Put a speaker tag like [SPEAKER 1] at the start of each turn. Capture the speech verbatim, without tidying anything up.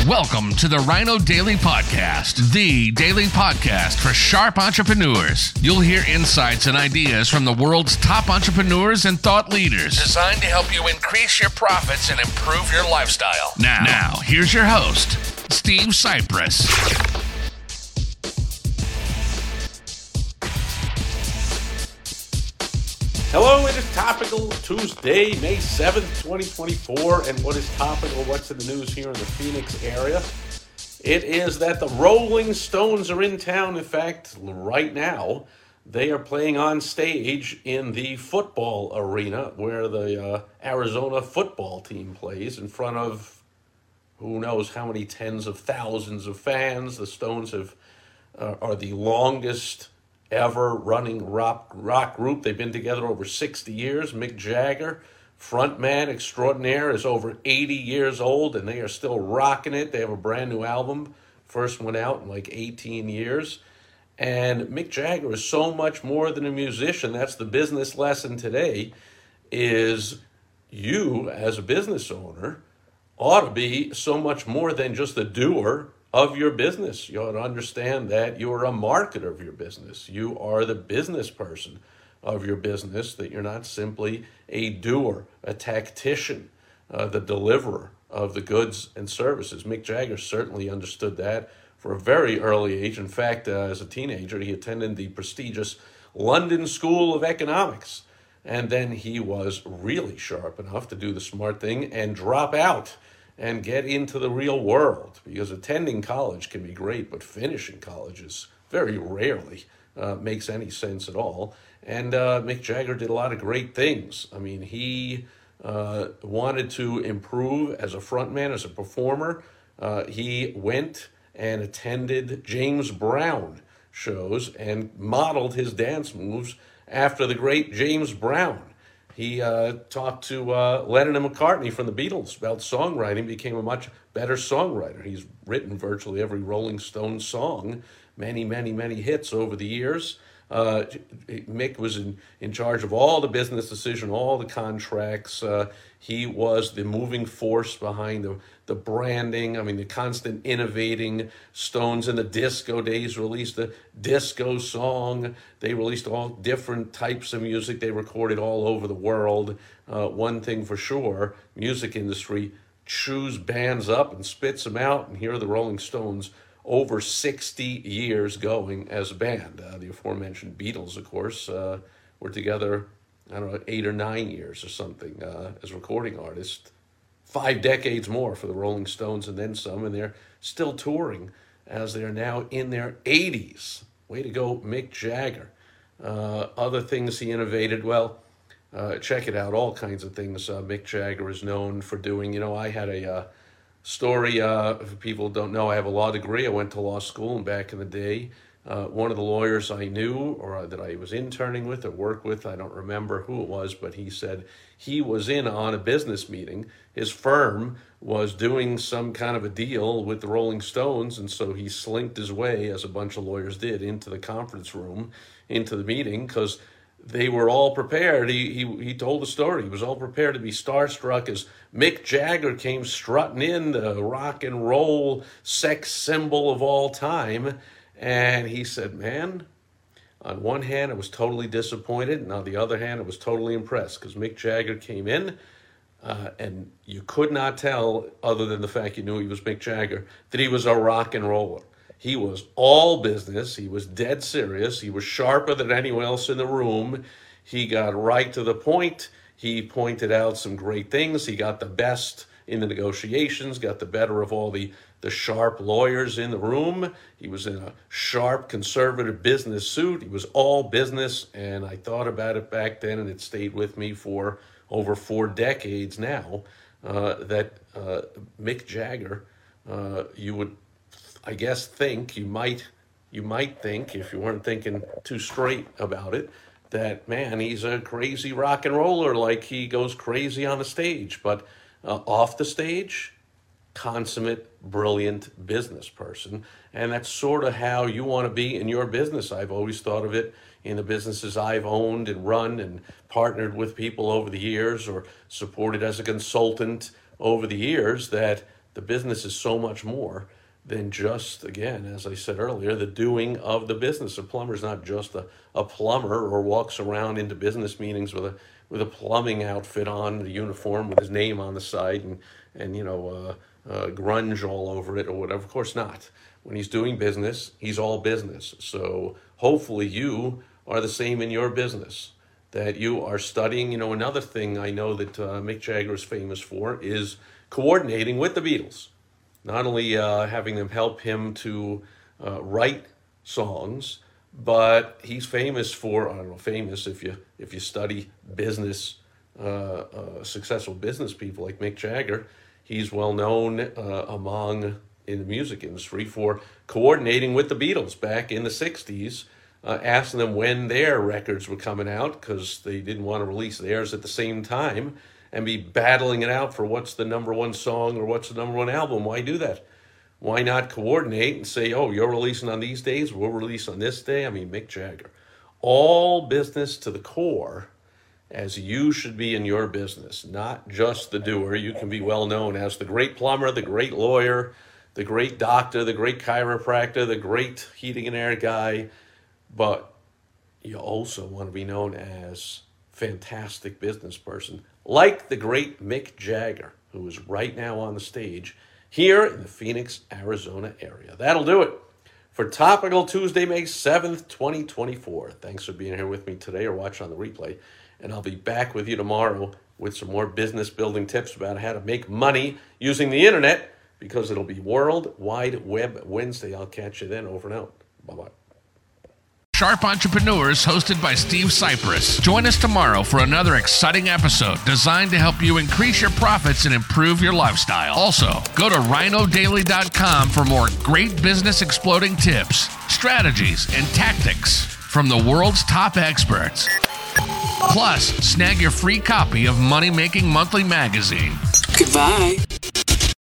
[SPEAKER 1] Welcome to the Rhino Daily Podcast, the daily podcast for sharp entrepreneurs. You'll hear insights and ideas from the world's top entrepreneurs and thought leaders, designed to help you increase your profits and improve your lifestyle. Now, now here's your host, Steve Cypress.
[SPEAKER 2] Hello, it is Topical Tuesday, May seventh, twenty twenty-four, and what is topical, what's in the news here in the Phoenix area? It is that the Rolling Stones are in town. In fact, right now, they are playing on stage in the football arena where the uh, Arizona football team plays in front of who knows how many tens of thousands of fans. The Stones have uh, are the longest ever running rock rock group. They've been together over sixty years. Mick Jagger, frontman extraordinaire, is over eighty years old, and they are still rocking it. They have a brand new album, first one out in like eighteen years. And Mick Jagger is so much more than a musician. That's the business lesson today, is you as a business owner ought to be so much more than just a doer of your business. You ought to understand that you're a marketer of your business. You are the business person of your business, that you're not simply a doer, a tactician, uh, the deliverer of the goods and services. Mick Jagger certainly understood that for a very early age. In fact, uh, as a teenager, he attended the prestigious London School of Economics. And then he was really sharp enough to do the smart thing and drop out and get into the real world, because attending college can be great, but finishing college is very rarely uh, makes any sense at all. And uh, Mick Jagger did a lot of great things. I mean, he uh, wanted to improve as a frontman, as a performer. Uh, he went and attended James Brown shows and modeled his dance moves after the great James Brown. He uh, talked to uh, Lennon and McCartney from the Beatles about songwriting, became a much better songwriter. He's written virtually every Rolling Stones song, many, many, many hits over the years. Uh, Mick was in, in charge of all the business decision, all the contracts. Uh, he was the moving force behind the, the branding. I mean, the constant innovating. Stones in the disco days released a disco song. They released all different types of music. They recorded all over the world. Uh, one thing for sure, music industry chews bands up and spits them out. And here are the Rolling Stones, over sixty years going as a band. Uh, the aforementioned Beatles, of course, uh, were together, I don't know, eight or nine years or something uh, as recording artists. Five decades more for the Rolling Stones and then some, and they're still touring as they're now in their eighties. Way to go, Mick Jagger. Uh, other things he innovated, well, uh, check it out, all kinds of things uh, Mick Jagger is known for doing. You know, I had a Uh, Story, uh, if people don't know, I have a law degree. I went to law school, and back in the day, uh, one of the lawyers I knew or that I was interning with or worked with, I don't remember who it was, but he said he was in on a business meeting. His firm was doing some kind of a deal with the Rolling Stones, and so he slinked his way, as a bunch of lawyers did, into the conference room, into the meeting, because they were all prepared. He, he he told the story. He was all prepared to be starstruck as Mick Jagger came strutting in, the rock and roll sex symbol of all time. And he said, man, on one hand, I was totally disappointed. And on the other hand, I was totally impressed, because Mick Jagger came in uh, and you could not tell, other than the fact you knew he was Mick Jagger, that he was a rock and roller. He was all business. He was dead serious. He was sharper than anyone else in the room. He got right to the point. He pointed out some great things. He got the best in the negotiations, got the better of all the, the sharp lawyers in the room. He was in a sharp conservative business suit. He was all business, and I thought about it back then, and it stayed with me for over four decades now, uh, that uh, Mick Jagger, uh, you would I guess think, you might you might think, if you weren't thinking too straight about it, that, man, he's a crazy rock and roller, like he goes crazy on the stage. But uh, off the stage, consummate, brilliant business person. And that's sort of how you want to be in your business. I've always thought of it in the businesses I've owned and run and partnered with people over the years, or supported as a consultant over the years, that the business is so much more than just, again, as I said earlier, the doing of the business. A plumber's not just a, a plumber or walks around into business meetings with a with a plumbing outfit on, a uniform with his name on the side and, and you know, uh, uh, grunge all over it or whatever. Of course not. When he's doing business, he's all business. So hopefully you are the same in your business, that you are studying. You know, another thing I know that uh, Mick Jagger is famous for is coordinating with the Beatles. Not only uh, having them help him to uh, write songs, but he's famous for, I don't know, famous if you if you study business, uh, uh, successful business people like Mick Jagger, he's well known uh, among in the music industry for coordinating with the Beatles back in the sixties, uh, asking them when their records were coming out because they didn't want to release theirs at the same time and be battling it out for what's the number one song or what's the number one album. Why do that? Why not coordinate and say, oh, you're releasing on these days, we'll release on this day? I mean, Mick Jagger. All business to the core, as you should be in your business, not just the doer. You can be well known as the great plumber, the great lawyer, the great doctor, the great chiropractor, the great heating and air guy, but you also want to be known as fantastic business person, like the great Mick Jagger, who is right now on the stage here in the Phoenix, Arizona area. That'll do it for Topical Tuesday, May seventh, twenty twenty-four. Thanks for being here with me today or watching on the replay, and I'll be back with you tomorrow with some more business building tips about how to make money using the internet, because it'll be World Wide Web Wednesday. I'll catch you then. Over and out. Bye-bye.
[SPEAKER 1] Sharp Entrepreneurs, hosted by Steve Cypress. Join us tomorrow for another exciting episode designed to help you increase your profits and improve your lifestyle. Also, go to rhino daily dot com for more great business exploding tips, strategies, and tactics from the world's top experts. Plus, snag your free copy of Money Making Monthly magazine.
[SPEAKER 3] Goodbye.